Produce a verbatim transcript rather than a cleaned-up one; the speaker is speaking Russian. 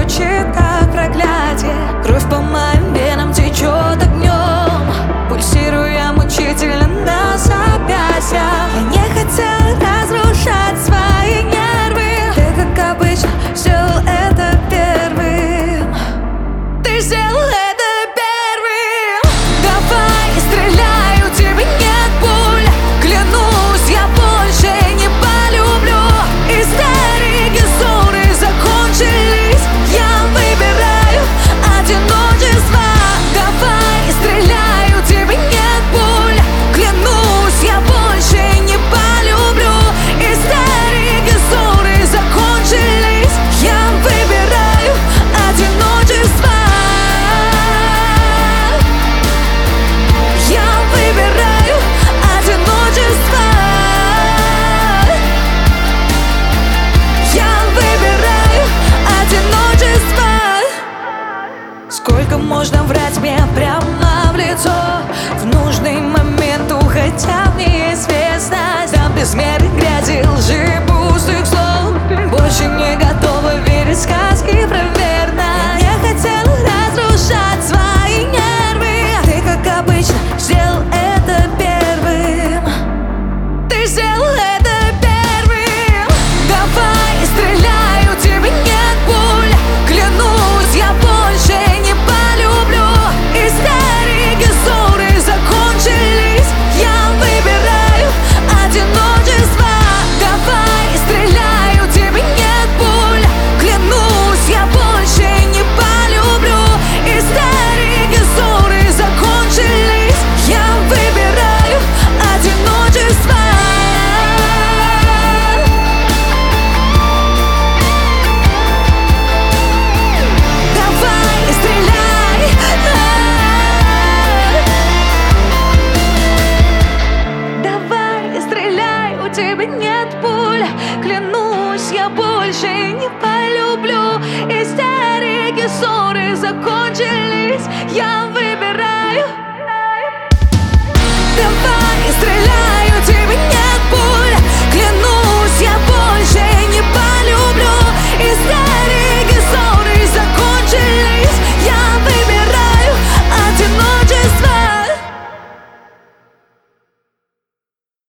звучит как проклятие. Кровь по моим венам течет огнем, пульсируя мучительно на запястьях. Я не хотела разрушать свои нервы. Ты, как обычно, сделал это первым. Ты сделал это первым. Давай, стреляй, у тебя нет пуль. Клянусь, я больше не полюблю. Истерики, ссоры закончились. Я выбираю одиночество. Давай, стреляй, у тебя нет пуль. Клянусь, я больше не полюблю. Истерики, ссоры закончились. Я выбираю одиночество. Я выбираю одиночество. Я выбираю одиночество. Сколько можно врать мне прямо в лицо? В нужный момент уходя в неизвестность. Там без меры грязи, лжи, пустых слов. Больше не готова верить в сказки про верность. Я хотела разрушать свои нервы. Ты, как обычно, сделал это первым. Ты сделал это первым. Давай, стреляй, у тебя нет пуль. Клянусь, я больше не полюблю. Истерики, ссоры закончились. Я выбираю одиночество. Давай, стреляй, у тебя нет пуль. Клянусь, я больше не полюблю. Истерики, ссоры закончились. Я выбираю одиночество. Давай, стреляй. Давай, стреляй, у тебя нет пуль. Клянусь, я больше не полюблю. Истерики, ссоры закончились. Я выбираю